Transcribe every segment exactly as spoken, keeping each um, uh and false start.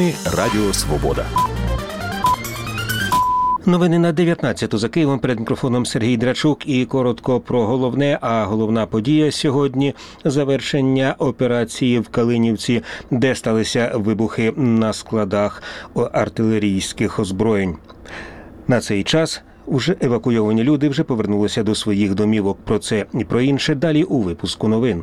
Новини Радіо Свобода. Новини на дев'ятнадцяту за Києвом. Перед мікрофоном Сергій Драчук. І коротко про головне, а головна подія сьогодні – завершення операції в Калинівці, де сталися вибухи на складах артилерійських озброєнь. На цей час уже евакуйовані люди вже повернулися до своїх домівок. Про це і про інше далі у випуску новин.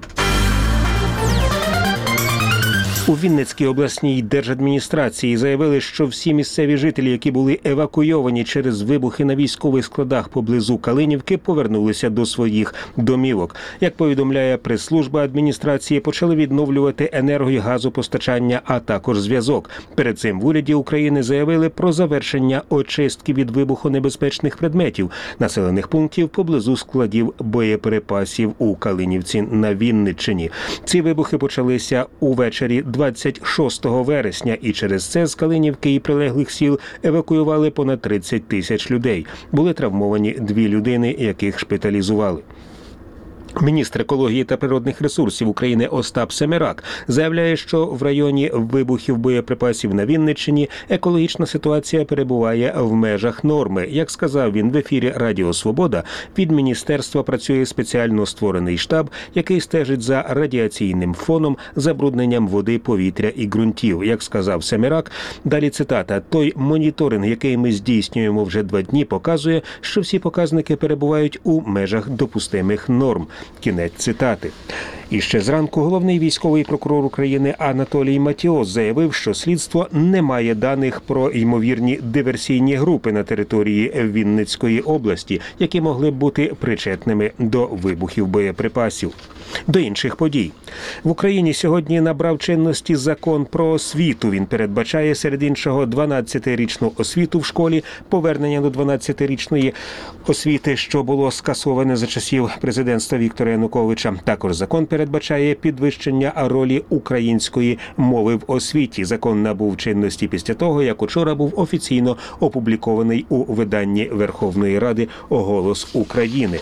У Вінницькій обласній держадміністрації заявили, що всі місцеві жителі, які були евакуйовані через вибухи на військових складах поблизу Калинівки, повернулися до своїх домівок. Як повідомляє прес-служба адміністрації, почали відновлювати енерго- і газопостачання, а також зв'язок. Перед цим в уряді України заявили про завершення очистки від вибухонебезпечних предметів населених пунктів поблизу складів боєприпасів у Калинівці на Вінниччині. Ці вибухи почалися увечері двадцять шостого вересня, і через це з Калинівки і прилеглих сіл евакуювали понад тридцять тисяч людей. Були травмовані дві людини, яких шпиталізували. Міністр екології та природних ресурсів України Остап Семерак заявляє, що в районі вибухів боєприпасів на Вінниччині екологічна ситуація перебуває в межах норми. Як сказав він в ефірі Радіо Свобода, від міністерства працює спеціально створений штаб, який стежить за радіаційним фоном, забрудненням води, повітря і ґрунтів. Як сказав Семерак, далі цитата, «Той моніторинг, який ми здійснюємо вже два дні, показує, що всі показники перебувають у межах допустимих норм». Кінець цитати. І ще зранку головний військовий прокурор України Анатолій Матіос заявив, що слідство не має даних про ймовірні диверсійні групи на території Вінницької області, які могли б бути причетними до вибухів боєприпасів. До інших подій. В Україні сьогодні набрав чинності закон про освіту. Він передбачає, серед іншого, дванадцятирічну освіту в школі, повернення до дванадцятирічної освіти, що було скасоване за часів президентства Віктора Януковича. Також закон передбачає підвищення ролі української мови в освіті. Закон набув чинності після того, як учора був офіційно опублікований у виданні Верховної Ради «Голос України».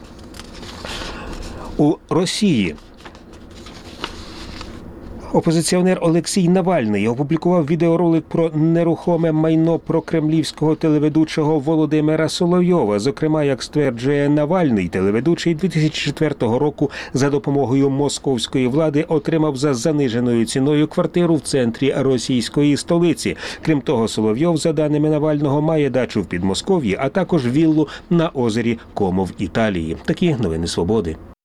У Росії опозиціонер Олексій Навальний опублікував відеоролик про нерухоме майно прокремлівського телеведучого Володимира Соловйова. Зокрема, як стверджує Навальний, телеведучий дві тисячі четвертого року за допомогою московської влади отримав за заниженою ціною квартиру в центрі російської столиці. Крім того, Соловйов, за даними Навального, має дачу в Підмосков'ї, а також віллу на озері Комо в Італії. Такі новини Свободи.